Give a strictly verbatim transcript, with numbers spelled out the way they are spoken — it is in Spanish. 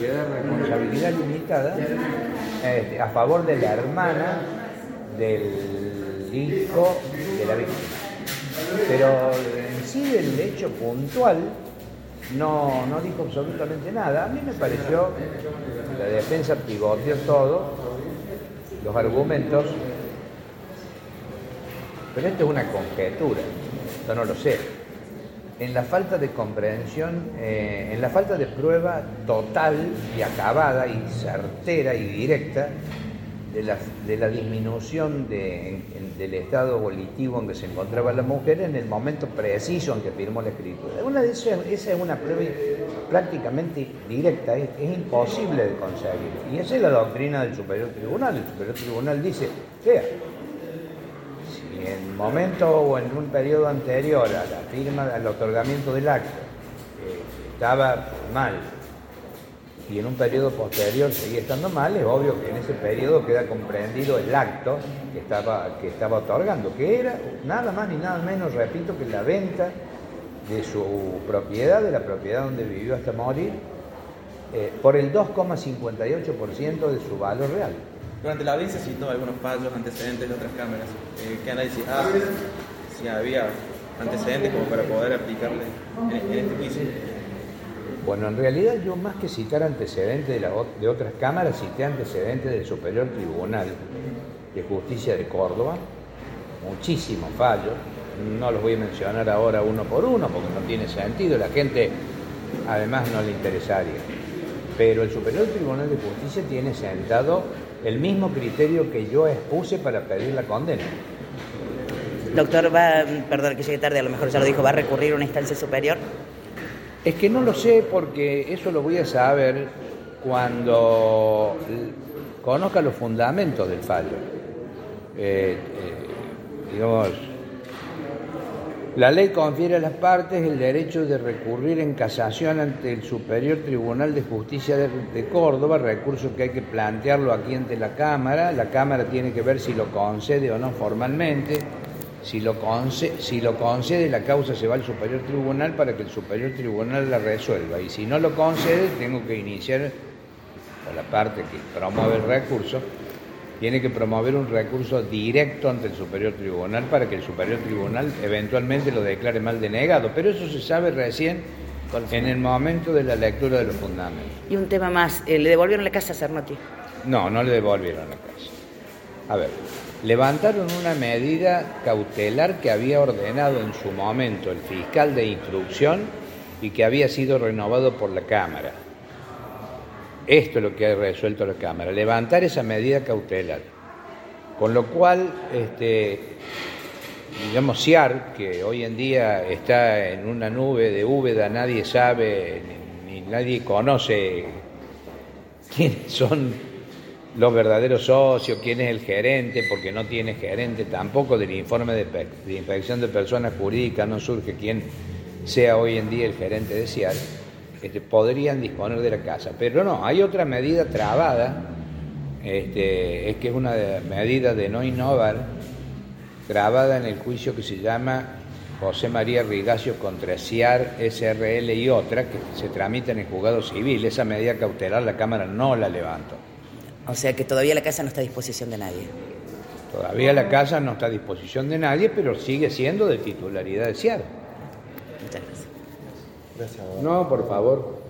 sociedad de responsabilidad limitada eh, a favor de la hermana del hijo de la víctima. Pero en sí del hecho puntual no, no dijo absolutamente nada. A mí me pareció, la defensa pivoteó todo, los argumentos, pero esto es una conjetura, yo no lo sé. En la falta de comprensión, eh, en la falta de prueba total y acabada y certera y directa de la, de la disminución de, en, en, del estado volitivo en que se encontraba la mujer en el momento preciso en que firmó la escritura. Una de esas, esa es una prueba prácticamente directa, es, es imposible de conseguir. Y esa es la doctrina del Superior Tribunal. El Superior Tribunal dice, vea, si en un momento o en un periodo anterior a la firma, al otorgamiento del acto, eh, estaba mal, y en un periodo posterior seguía estando mal, es obvio que en ese periodo queda comprendido el acto que estaba, que estaba otorgando, que era nada más ni nada menos, repito, que la venta de su propiedad, de la propiedad donde vivió hasta morir, eh, por el dos coma cincuenta y ocho por ciento de su valor real. Durante la audiencia citó algunos fallos, antecedentes de otras cámaras. Eh, ¿Qué análisis hace? Si había antecedentes como para poder aplicarle en, en este juicio. Bueno, en realidad yo más que citar antecedentes de, la, de otras cámaras, cité antecedentes del Superior Tribunal de Justicia de Córdoba, muchísimos fallos, no los voy a mencionar ahora uno por uno porque no tiene sentido, la gente además no le interesaría, pero el Superior Tribunal de Justicia tiene sentado el mismo criterio que yo expuse para pedir la condena. Doctor, va, perdón que llegue tarde, a lo mejor ya lo dijo, ¿va a recurrir a una instancia superior? Es que no lo sé porque eso lo voy a saber cuando conozca los fundamentos del fallo. Eh, eh, digamos, la ley confiere a las partes el derecho de recurrir en casación ante el Superior Tribunal de Justicia de, de Córdoba, recurso que hay que plantearlo aquí ante la Cámara. La Cámara tiene que ver si lo concede o no formalmente. Si lo, concede, si lo concede, la causa se va al Superior Tribunal para que el Superior Tribunal la resuelva. Y si no lo concede, tengo que iniciar, por la parte que promueve el recurso, tiene que promover un recurso directo ante el Superior Tribunal para que el Superior Tribunal eventualmente lo declare mal denegado. Pero eso se sabe recién en el momento de la lectura de los fundamentos. Y un tema más, ¿le devolvieron la casa a Cernotti? No, no le devolvieron la casa. A ver, levantaron una medida cautelar que había ordenado en su momento el fiscal de instrucción y que había sido renovado por la Cámara. Esto es lo que ha resuelto la Cámara, levantar esa medida cautelar. Con lo cual, este, digamos, Ciar, que hoy en día está en una nube de Úbeda, nadie sabe, ni, ni nadie conoce quiénes son los verdaderos socios, quién es el gerente, porque no tiene gerente tampoco del informe de, de inspección de personas jurídicas, no surge quién sea hoy en día el gerente de Ciar, este, podrían disponer de la casa. Pero no, hay otra medida trabada, este, es que es una medida de no innovar, trabada en el juicio que se llama José María Rigacio contra Ciar, S R L y otra, que se tramita en el juzgado civil. Esa medida cautelar la Cámara no la levantó. O sea que todavía la casa no está a disposición de nadie. Todavía la casa no está a disposición de nadie, pero sigue siendo de titularidad de Ciar. Muchas gracias. Gracias. No, por favor.